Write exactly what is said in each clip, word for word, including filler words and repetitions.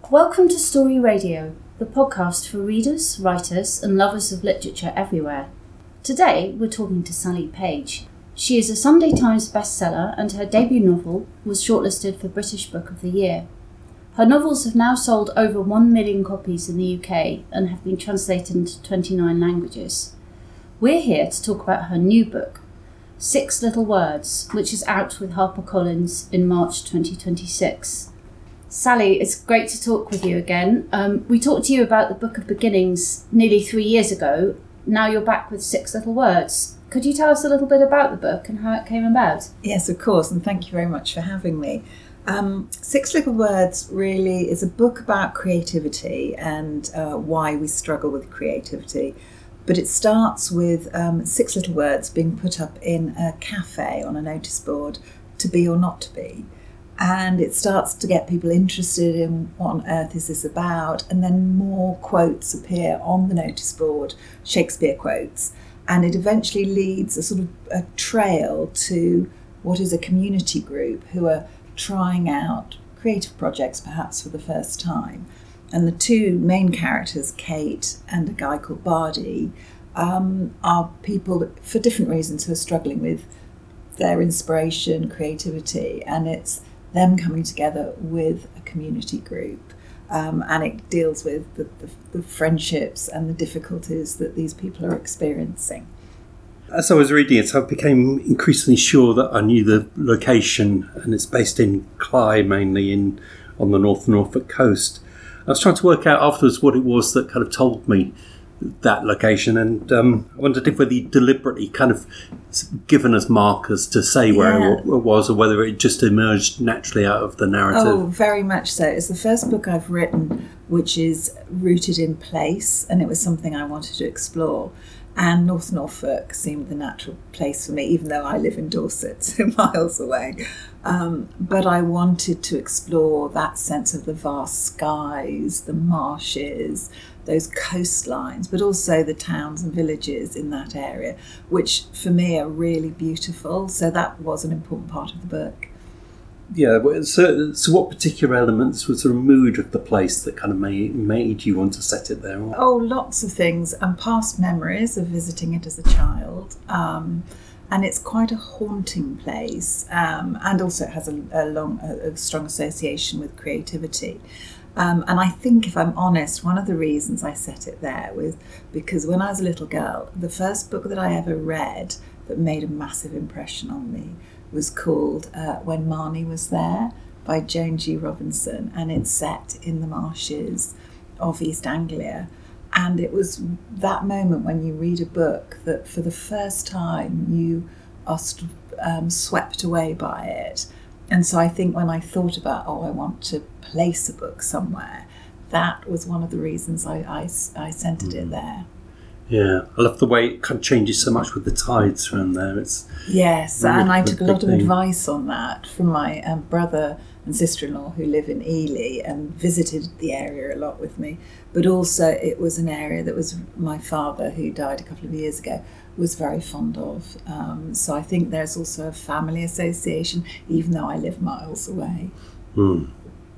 Welcome to Story Radio, the podcast for readers, writers and lovers of literature everywhere. Today we're talking to Sally Page. She is a Sunday Times bestseller and her debut novel was shortlisted for British Book of the Year. Her novels have now sold over one million copies in the U K and have been translated into twenty-nine languages. We're here to talk about her new book, Six Little Words, which is out with HarperCollins in March twenty twenty-six. Sally, it's great to talk with you again. Um, we talked to you about the Book of Beginnings nearly three years ago. Now you're back with Six Little Words. Could you tell us a little bit about the book and how it came about? Yes, of course, and thank you very much for having me. Um, Six Little Words really is a book about creativity and uh, why we struggle with creativity. But it starts with um, six little words being put up in a cafe on a notice board, to be or not to be. And it starts to get people interested in what on earth is this about, and then more quotes appear on the notice board, Shakespeare quotes, and it eventually leads a sort of a trail to what is a community group who are trying out creative projects perhaps for the first time. And the two main characters, Kate and a guy called Bardi, um, are people for different reasons who are struggling with their inspiration, creativity, and it's them coming together with a community group. Um, and it deals with the, the, the friendships and the difficulties that these people are experiencing. As I was reading it, I became increasingly sure that I knew the location, and it's based in Clyde, mainly in on the North Norfolk coast. I was trying to work out afterwards what it was that kind of told me that location, and um, I wondered if whether you deliberately kind of given us markers to say where yeah. it was, or whether it just emerged naturally out of the narrative. Oh, very much so. It's the first book I've written which is rooted in place, and it was something I wanted to explore. And North Norfolk seemed the natural place for me, even though I live in Dorset, so miles away. Um, but I wanted to explore that sense of the vast skies, the marshes, those coastlines, but also the towns and villages in that area, which for me are really beautiful. So that was an important part of the book. Yeah, so, so what particular elements was the mood of the place that kind of made, made you want to set it there? Oh, lots of things, and past memories of visiting it as a child. Um, and it's quite a haunting place, um, and also it has a, a long, a, a strong association with creativity. Um, and I think, if I'm honest, one of the reasons I set it there was because when I was a little girl, the first book that I ever read that made a massive impression on me was called uh, When Marnie Was There by Joan G. Robinson, and it's set in the marshes of East Anglia. And it was that moment when you read a book that for the first time you are um, swept away by it. And so I think when I thought about, oh, I want to place a book somewhere, that was one of the reasons I, I, I centred mm. it there. Yeah, I love the way it kind of changes so much with the tides around there. It's yes, really and I took a lot of thing. advice on that from my um, brother and sister-in-law who live in Ely and visited the area a lot with me. But also it was an area that was my father, who died a couple of years ago, was very fond of. Um, so I think there's also a family association, even though I live miles away. Mm.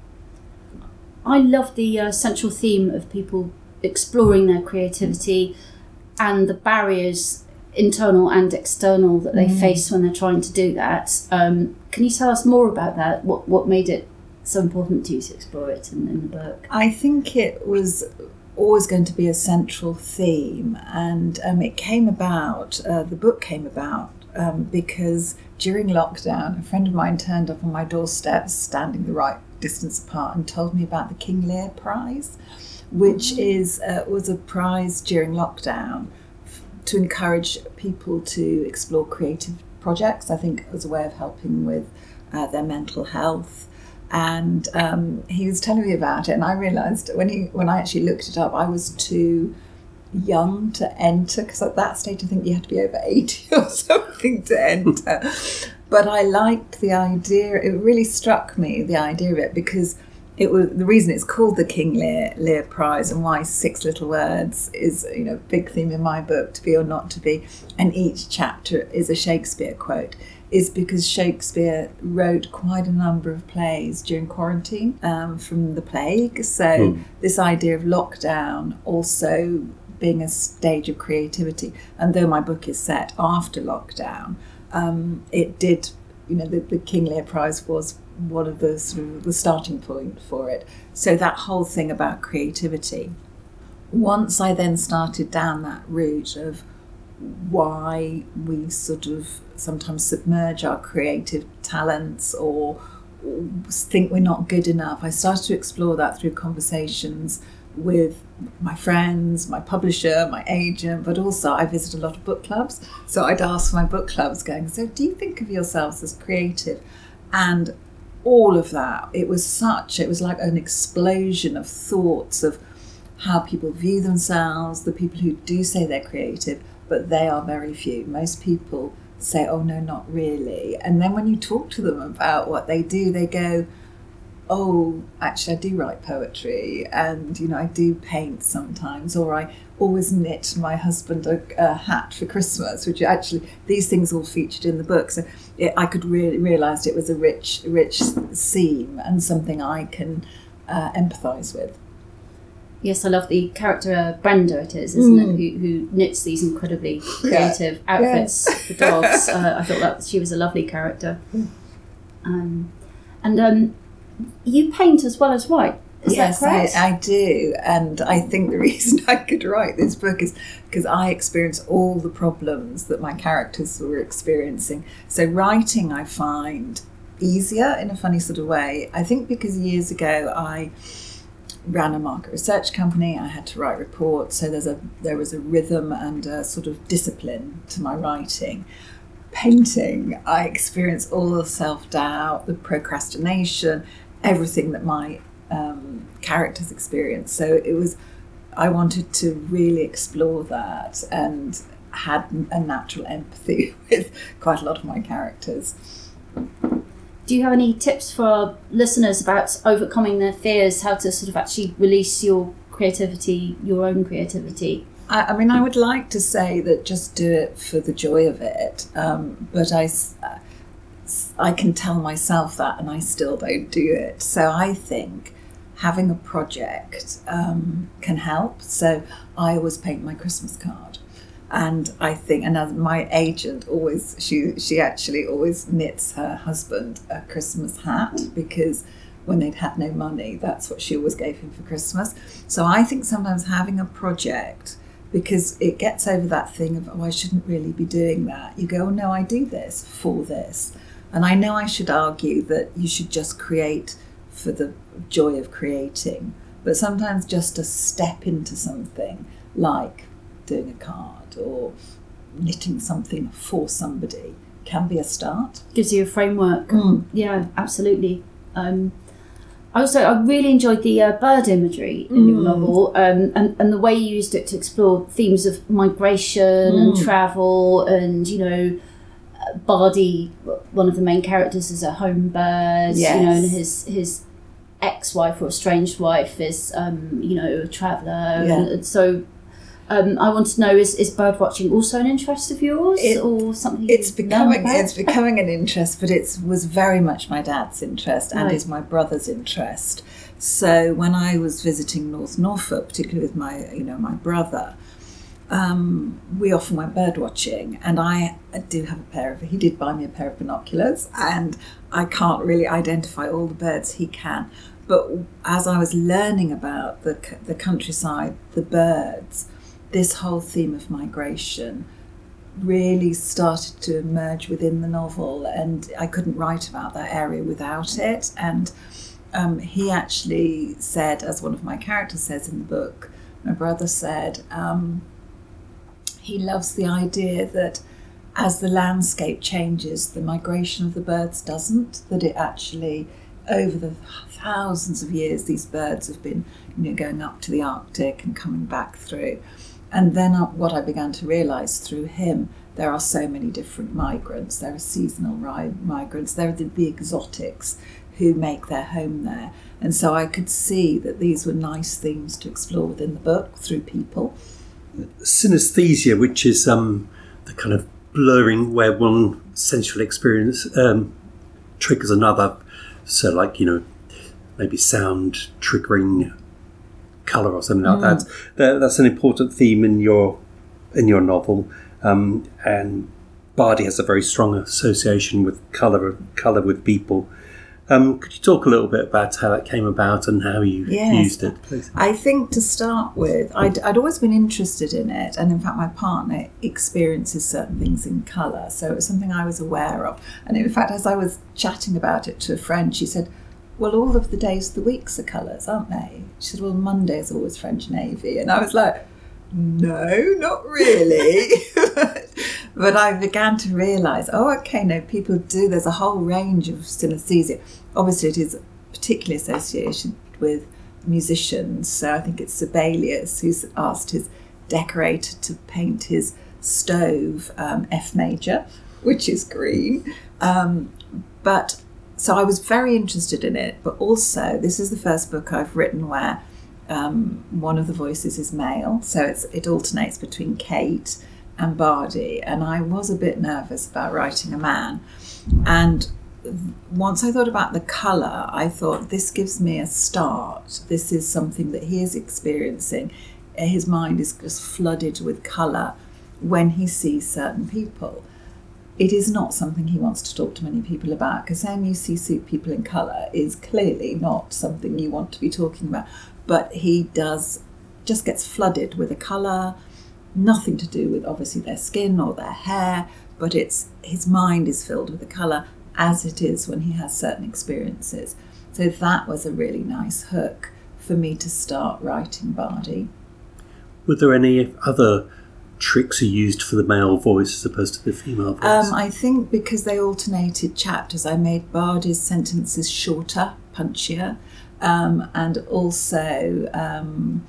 I love the uh, central theme of people exploring their creativity and the barriers, internal and external, that they mm. face when they're trying to do that. Um, can you tell us more about that? What what made it so important to you to explore it in, in the book? I think it was always going to be a central theme, and um, it came about, uh, the book came about um, because during lockdown, a friend of mine turned up on my doorstep, standing the right distance apart, and told me about the King Lear Prize, which is uh, was a prize during lockdown f- to encourage people to explore creative projects. I think it was a way of helping with uh, their mental health. And um, he was telling me about it, and I realised when he when I actually looked it up, I was too young to enter, because at that stage I think you had to be over eighty or something to enter. But I liked the idea. It really struck me, the idea of it, because it was the reason it's called the King Lear, Lear Prize, and why Six Little Words is, you know, big theme in my book, To Be or Not to Be, and each chapter is a Shakespeare quote, is because Shakespeare wrote quite a number of plays during quarantine um, from the plague. So mm. this idea of lockdown also being a stage of creativity, and though my book is set after lockdown, um, it did, you know, the, the King Lear Prize was one of the sort of the starting point for it. So that whole thing about creativity. Once I then started down that route of why we sort of sometimes submerge our creative talents or think we're not good enough, I started to explore that through conversations with my friends, my publisher, my agent, but also I visit a lot of book clubs. So I'd ask my book clubs going, so do you think of yourselves as creative? And all of that, it was such, it was like an explosion of thoughts of how people view themselves, the people who do say they're creative, but they are very few. Most people say, oh no, not really. And then when you talk to them about what they do, they go, oh, actually I do write poetry, and, you know, I do paint sometimes, or I always knit my husband a, a hat for Christmas, which actually, these things all featured in the book. So it, I could really realise it was a rich, rich theme and something I can uh, empathise with. Yes, I love the character uh, Brenda, it is, isn't Mm. it, who, who knits these incredibly creative Yeah. outfits Yeah. for dogs. uh, I thought that she was a lovely character. Um, and um, you paint as well as write, is yes, that correct? I, I do. And I think the reason I could write this book is because I experienced all the problems that my characters were experiencing. So writing, I find easier in a funny sort of way. I think because years ago I ran a market research company, I had to write reports, so there's a there was a rhythm and a sort of discipline to my writing. Painting, I experienced all the self-doubt, the procrastination, everything that my um, characters experience. So it was, I wanted to really explore that and had a natural empathy with quite a lot of my characters. Do you have any tips for our listeners about overcoming their fears, how to sort of actually release your creativity, your own creativity? I, I mean, I would like to say that just do it for the joy of it, um, but I, I can tell myself that and I still don't do it. So I think having a project um, can help. So I always paint my Christmas card. And I think, and as my agent always, she she actually always knits her husband a Christmas hat, because when they'd had no money, that's what she always gave him for Christmas. So I think sometimes having a project, because it gets over that thing of, oh, I shouldn't really be doing that. You go, oh no, I do this for this. And I know I should argue that you should just create for the joy of creating, but sometimes just a step into something like doing a card or knitting something for somebody can be a start. Gives you a framework. Mm. Yeah, absolutely. Um, also, I really enjoyed the uh, bird imagery in your Mm. novel, um, and, and the way you used it to explore themes of migration Mm. and travel, and, you know, uh, Bardi, one of the main characters, is a home bird, Yes. you know, and his his ex-wife or estranged wife is, um, you know, a traveller. Yeah. And, and so um, I want to know, is, is bird watching also an interest of yours, It- or something It's you've becoming learned about? it's becoming an interest, but it was very much my dad's interest and Right. is my brother's interest. So when I was visiting North Norfolk, particularly with my you know my brother, um, we often went bird watching, and I do have a pair of. He did buy me a pair of binoculars, and I can't really identify all the birds he can. But as I was learning about the c- the countryside, the birds, this whole theme of migration really started to emerge within the novel, and I couldn't write about that area without it. And um, he actually said, as one of my characters says in the book, my brother said, um, he loves the idea that as the landscape changes, the migration of the birds doesn't, that it actually, over the thousands of years, these birds have been, you know, going up to the Arctic and coming back through. And then uh, what I began to realise through him, there are so many different migrants. There are seasonal ri- migrants. There are the, the exotics who make their home there. And so I could see that these were nice themes to explore within the book through people. Synesthesia, which is um, the kind of blurring where one sensual experience um, triggers another. So like, you know, maybe sound triggering colour or something like mm. that. that. That's an important theme in your in your novel. Um, and Bardi has a very strong association with colour, colour with people. Um, could you talk a little bit about how that came about and how you yes. used it, please? I think to start with, I'd, I'd always been interested in it, and in fact my partner experiences certain things in colour, so it was something I was aware of. And in fact, as I was chatting about it to a friend, she said, well, all of the days of the weeks are colours, aren't they? She said, well, Monday is always French Navy. And I was like, no, not really. But I began to realise, oh, okay, no, people do. There's a whole range of synesthesia. Obviously, it is particularly associated with musicians. So I think it's Sibelius who's asked his decorator to paint his stove um, F major, which is green. Um, but so I was very interested in it. But also, this is the first book I've written where um, one of the voices is male. So it's, it alternates between Kate and Bardi, and I was a bit nervous about writing a man. And once I thought about the colour, I thought this gives me a start. This is something that he is experiencing. His mind is just flooded with colour when he sees certain people. It is not something he wants to talk to many people about, because saying you see people in colour is clearly not something you want to be talking about. But he does, just gets flooded with a colour. Nothing to do with obviously their skin or their hair, but it's his mind is filled with the colour, as it is when he has certain experiences. So that was a really nice hook for me to start writing Bardi. Were there any other tricks you used for the male voice as opposed to the female voice? Um, I think because they alternated chapters, I made Bardi's sentences shorter, punchier, um, and also um,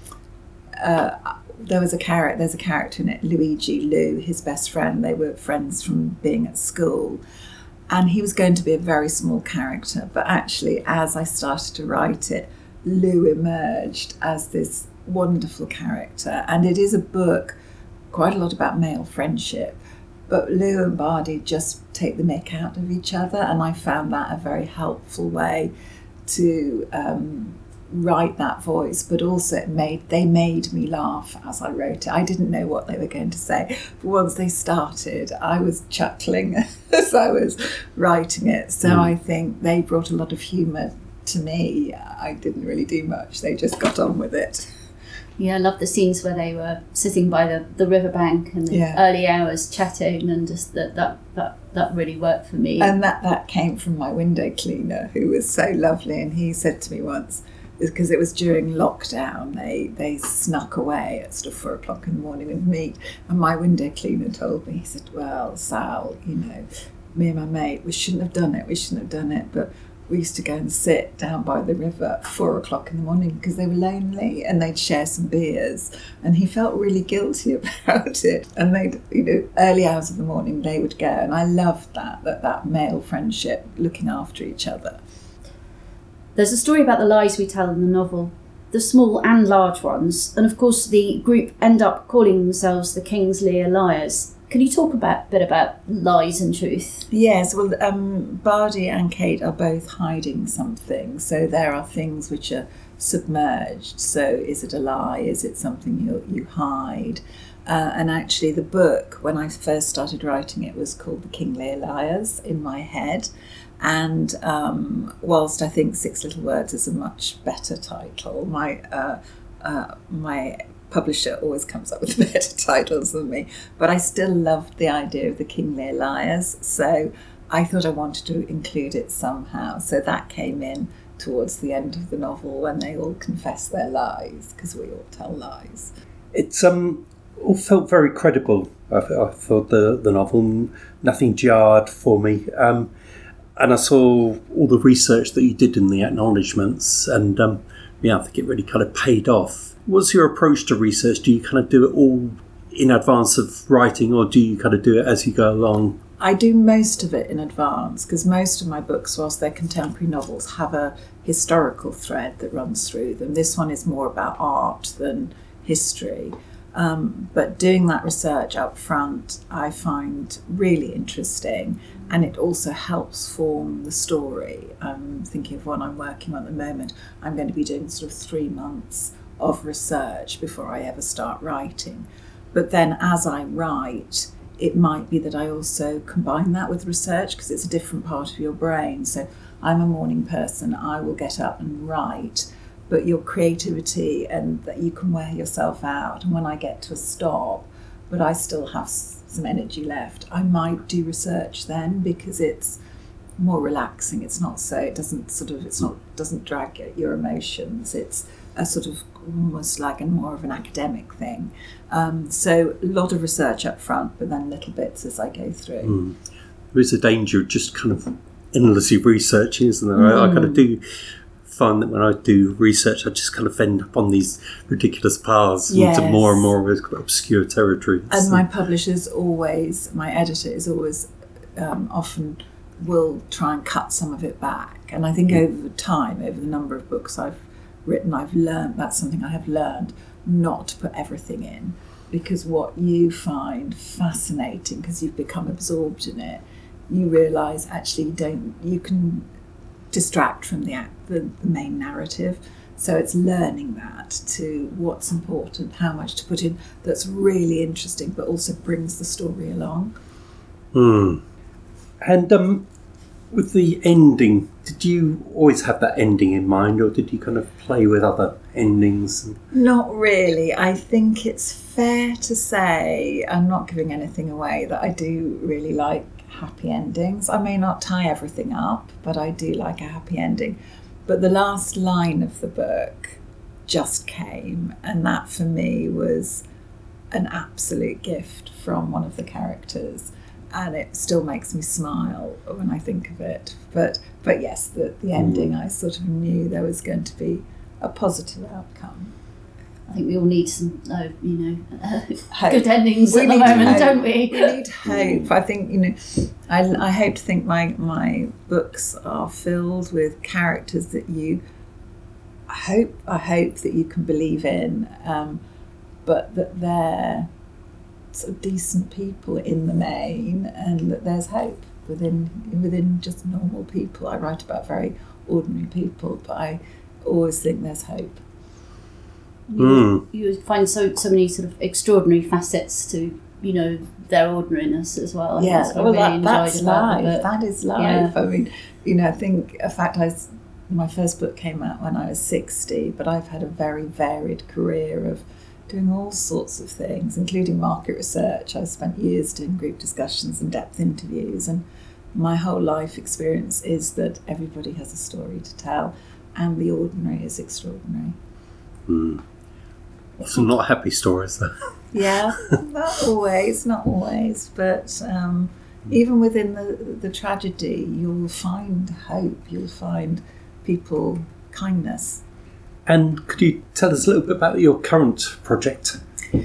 uh, There was a character. There's a character in it, Luigi, Lou, his best friend. They were friends from being at school, and he was going to be a very small character. But actually, as I started to write it, Lou emerged as this wonderful character. And it is a book quite a lot about male friendship. But Lou and Bardi just take the mick out of each other, and I found that a very helpful way to Um, write that voice, but also it made they made me laugh as I wrote it. I didn't know what they were going to say, but once they started, I was chuckling as I was writing it. So mm. I think they brought a lot of humour to me. I didn't really do much. They just got on with it. Yeah, I love the scenes where they were sitting by the, the riverbank in the yeah. early hours chatting, and just that, that that that really worked for me. And that, that came from my window cleaner, who was so lovely, and he said to me once, because it was during lockdown, they, they snuck away at sort of four o'clock in the morning and meet. And my window cleaner told me, he said, well, Sal, you know, me and my mate, we shouldn't have done it, we shouldn't have done it. But we used to go and sit down by the river at four o'clock in the morning because they were lonely, and they'd share some beers. And he felt really guilty about it. And they'd, you know, early hours of the morning, they would go. And I loved that, that, that male friendship, looking after each other. There's a story about the lies we tell in the novel, the small and large ones, and of course the group end up calling themselves the King's Lear Liars. Can you talk about, a bit about lies and truth? Yes, well, um, Bardi and Kate are both hiding something, so there are things which are submerged. So is it a lie? Is it something you, you hide? Uh, and actually the book, when I first started writing it, was called The King Lear Liars in my head. And um, whilst I think Six Little Words is a much better title, my uh, uh, my publisher always comes up with better titles than me, but I still loved the idea of the King Lear Liars, so I thought I wanted to include it somehow. So that came in towards the end of the novel when they all confess their lies, because we all tell lies. It's um all felt very credible. I, I thought the, the novel, nothing jarred for me. Um, And I saw all the research that you did in the acknowledgements, and um, yeah, I think it really kind of paid off. What's your approach to research? Do you kind of do it all in advance of writing, or do you kind of do it as you go along? I do most of it in advance, because most of my books, whilst they're contemporary novels, have a historical thread that runs through them. This one is more about art than history. Um, but doing that research up front, I find really interesting, and it also helps form the story. I'm thinking of one I'm working on at the moment. I'm going to be doing sort of three months of research before I ever start writing. But then as I write, it might be that I also combine that with research, because it's a different part of your brain. So I'm a morning person, I will get up and write, but your creativity and that you can wear yourself out. And when I get to a stop, but I still have some energy left, I might do research then, because it's more relaxing. It's not so, it doesn't sort of, it's not, doesn't drag at your emotions. It's a sort of almost like a more of an academic thing. Um, so a lot of research up front, but then little bits as I go through. Mm. There is a danger of just kind of endlessly researching, isn't there? Mm. I, I kind of do find that when I do research, I just kind of end up on these ridiculous paths yes. into more and more obscure territories. And so. My publisher's always, my editor is always um, often will try and cut some of it back. And I think mm. over time, over the number of books I've written, I've learned, that's something I have learned, not to put everything in, because what you find fascinating, because you've become absorbed in it, you realise actually you don't, you can distract from the, the the main narrative. So it's learning that to what's important, how much to put in that's really interesting, but also brings the story along. Hmm. And um, with the ending, did you always have that ending in mind, or did you kind of play with other endings? Not really. I think it's fair to say, I'm not giving anything away, that I do really like happy endings. I may not tie everything up, but I do like a happy ending. But the last line of the book just came, and that for me was an absolute gift from one of the characters, and it still makes me smile when I think of it. But but yes, the, the ending, I sort of knew there was going to be a positive outcome. I think we all need some, uh, you know, uh, good endings we at the moment, hope. don't we? We need hope. I think, you know, I, I hope to think my, my books are filled with characters that you I hope I hope that you can believe in, um, but that they're sort of decent people in the main, and that there's hope within within just normal people. I write about very ordinary people, but I always think there's hope. You, mm. you find so so many sort of extraordinary facets to, you know, their ordinariness as well. Yeah, that's well, really that, that's life. It. That is life. Yeah. I mean, you know, I think, in fact, I, my first book came out when I was sixty, but I've had a very varied career of doing all sorts of things, including market research. I've spent years doing group discussions and depth interviews, and my whole life experience is that everybody has a story to tell, and the ordinary is extraordinary. Mm. Some not happy stories, though. Yeah, not always, not always, but um, even within the, the tragedy, you'll find hope, you'll find people, kindness. And could you tell us a little bit about your current project?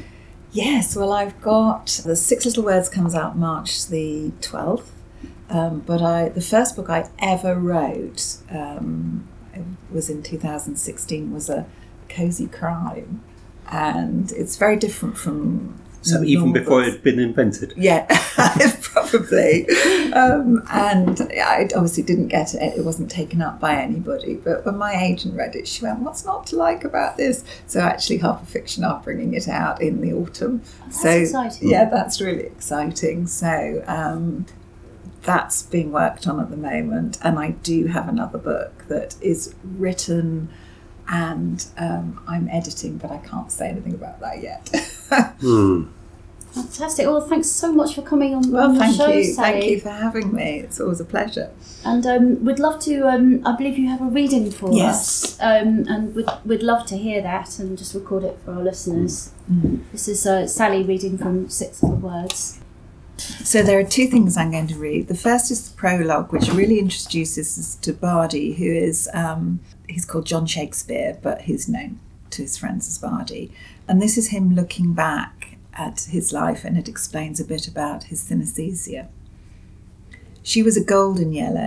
Yes, well, I've got the Six Little Words comes out March the twelfth, um, but I the first book I ever wrote um, it was in two thousand sixteen, was a cozy crime. And it's very different from... So even before books. It had been invented? Yeah, probably. Um, and I obviously didn't get it. It wasn't taken up by anybody. But when my agent read it, she went, what's not to like about this? So actually Harper Fiction are bringing it out in the autumn. That's so, exciting. Yeah, that's really exciting. So um, that's being worked on at the moment. And I do have another book that is written... and um, I'm editing, but I can't say anything about that yet. mm. Fantastic. Well, thanks so much for coming on, well, on the thank show, you. Sally. Thank you for having me. It's always a pleasure. And um, we'd love to, um, I believe you have a reading for yes. us. Um, and we'd, we'd love to hear that and just record it for our listeners. Mm. This is uh, Sally reading from Six Little Words. So there are two things I'm going to read. The first is the prologue, which really introduces us to Bardi, who is, um, he's called John Shakespeare, but he's known to his friends as Bardi. And this is him looking back at his life, and it explains a bit about his synesthesia. She was a golden yellow,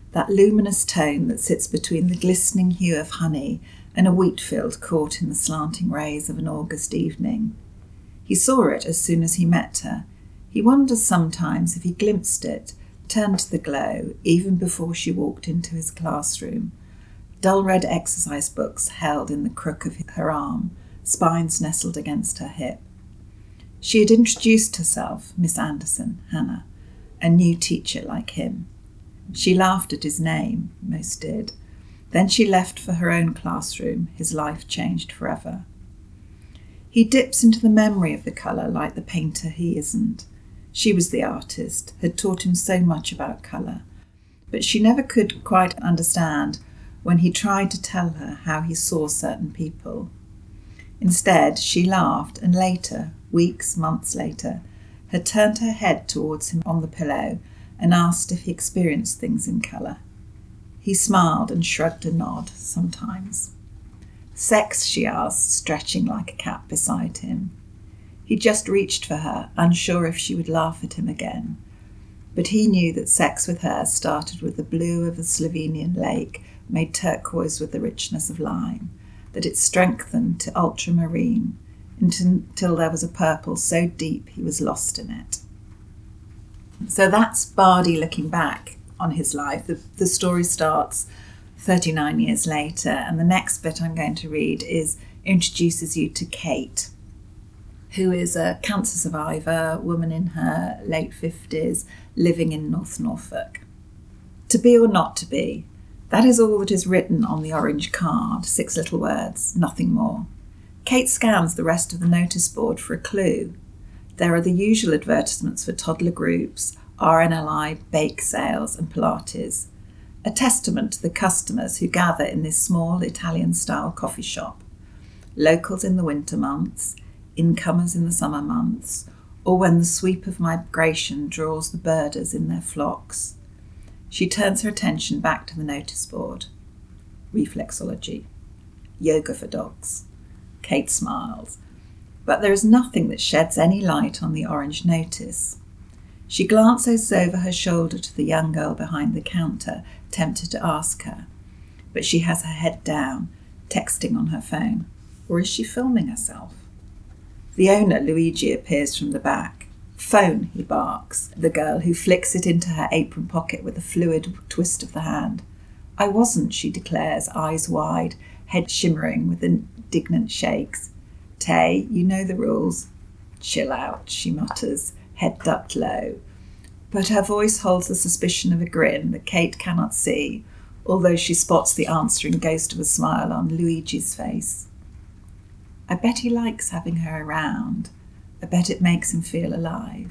that luminous tone that sits between the glistening hue of honey and a wheat field caught in the slanting rays of an August evening. He saw it as soon as he met her. He wonders sometimes if he glimpsed it, turned to the glow, even before she walked into his classroom. Dull red exercise books held in the crook of her arm, spines nestled against her hip. She had introduced herself, Miss Anderson, Hannah, a new teacher like him. She laughed at his name, most did. Then she left for her own classroom, his life changed forever. He dips into the memory of the colour like the painter he isn't. She was the artist, had taught him so much about colour, but she never could quite understand when he tried to tell her how he saw certain people. Instead, she laughed and later, weeks, months later, had turned her head towards him on the pillow and asked if he experienced things in colour. He smiled and shrugged a nod sometimes. Sex, she asked, stretching like a cat beside him. He just reached for her, unsure if she would laugh at him again. But he knew that sex with her started with the blue of a Slovenian lake made turquoise with the richness of lime, that it strengthened to ultramarine until there was a purple so deep he was lost in it. So that's Bardi looking back on his life. The, the story starts thirty-nine years later, and the next bit I'm going to read is introduces you to Kate, who is a cancer survivor, woman in her late fifties, living in North Norfolk. To be or not to be, that is all that is written on the orange card, six little words, nothing more. Kate scans the rest of the notice board for a clue. There are the usual advertisements for toddler groups, R N L I, bake sales and Pilates, a testament to the customers who gather in this small Italian-style coffee shop. Locals in the winter months, incomers in the summer months, or when the sweep of migration draws the birders in their flocks. She turns her attention back to the notice board. Reflexology. Yoga for dogs. Kate smiles. But there is nothing that sheds any light on the orange notice. She glances over her shoulder to the young girl behind the counter, tempted to ask her. But she has her head down, texting on her phone. Or is she filming herself? The owner, Luigi, appears from the back. Phone, he barks, the girl, who flicks it into her apron pocket with a fluid twist of the hand. I wasn't, she declares, eyes wide, head shimmering with indignant shakes. Tay, you know the rules. Chill out, she mutters, head ducked low. But her voice holds the suspicion of a grin that Kate cannot see, although she spots the answering ghost of a smile on Luigi's face. I bet he likes having her around. I bet it makes him feel alive.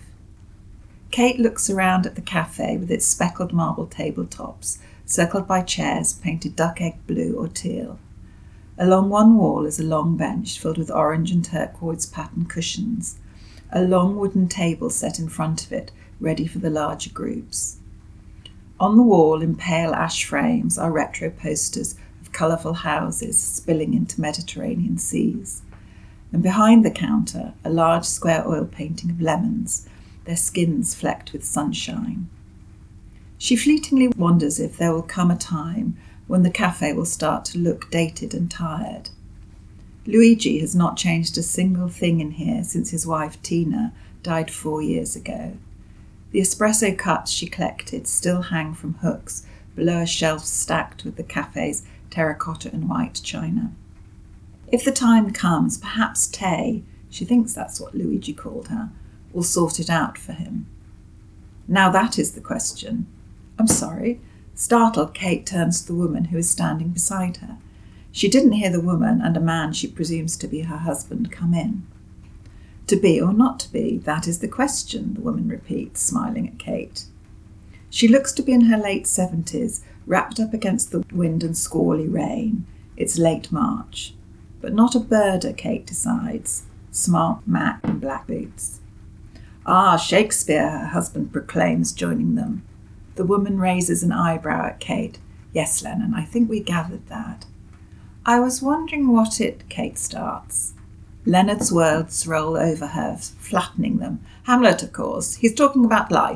Kate looks around at the cafe with its speckled marble tabletops, circled by chairs painted duck egg blue or teal. Along one wall is a long bench filled with orange and turquoise patterned cushions, a long wooden table set in front of it, ready for the larger groups. On the wall, in pale ash frames, are retro posters of colourful houses spilling into Mediterranean seas. And behind the counter, a large square oil painting of lemons, their skins flecked with sunshine. She fleetingly wonders if there will come a time when the cafe will start to look dated and tired. Luigi has not changed a single thing in here since his wife Tina died four years ago. The espresso cups she collected still hang from hooks below a shelf stacked with the cafe's terracotta and white china. If the time comes, perhaps Tay, she thinks that's what Luigi called her, will sort it out for him. Now that is the question. I'm sorry. Startled, Kate turns to the woman who is standing beside her. She didn't hear the woman and a man she presumes to be her husband come in. To be or not to be, that is the question, the woman repeats, smiling at Kate. She looks to be in her late seventies, wrapped up against the wind and squally rain. It's late March. But not a birder, Kate decides. Smart Mac and black boots. Ah, Shakespeare, her husband proclaims, joining them. The woman raises an eyebrow at Kate. Yes, Lennon, I think we gathered that. I was wondering what it, Kate starts. Leonard's words roll over her, flattening them. Hamlet, of course. He's talking about life.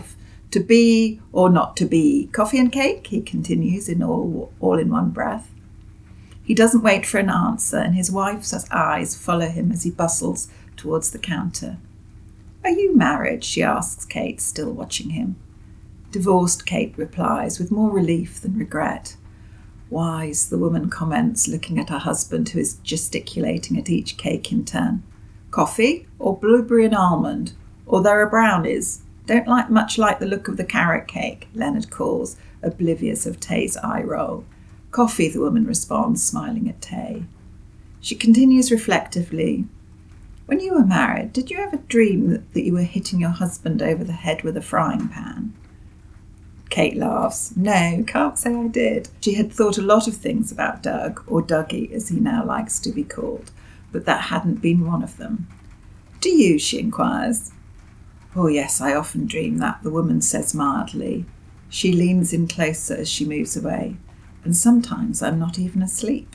To be or not to be? Coffee and cake, he continues in all, all in one breath. He doesn't wait for an answer, and his wife's eyes follow him as he bustles towards the counter. Are you married? She asks Kate, still watching him. Divorced, Kate replies, with more relief than regret. Wise, the woman comments, looking at her husband, who is gesticulating at each cake in turn. Coffee or blueberry and almond? Or there are brownies? Don't like much like the look of the carrot cake, Leonard calls, oblivious of Tay's eye roll. Coffee, the woman responds, smiling at Tay. She continues reflectively. When you were married, did you ever dream that, that you were hitting your husband over the head with a frying pan? Kate laughs. No, can't say I did. She had thought a lot of things about Doug, or Dougie as he now likes to be called, but that hadn't been one of them. Do you? She inquires. Oh yes, I often dream that, the woman says mildly. She leans in closer as she moves away, and sometimes I'm not even asleep.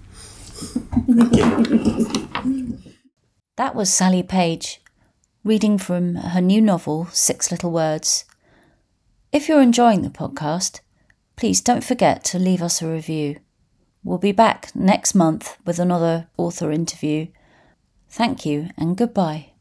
That was Sally Page, reading from her new novel, Six Little Words. If you're enjoying the podcast, please don't forget to leave us a review. We'll be back next month with another author interview. Thank you and goodbye.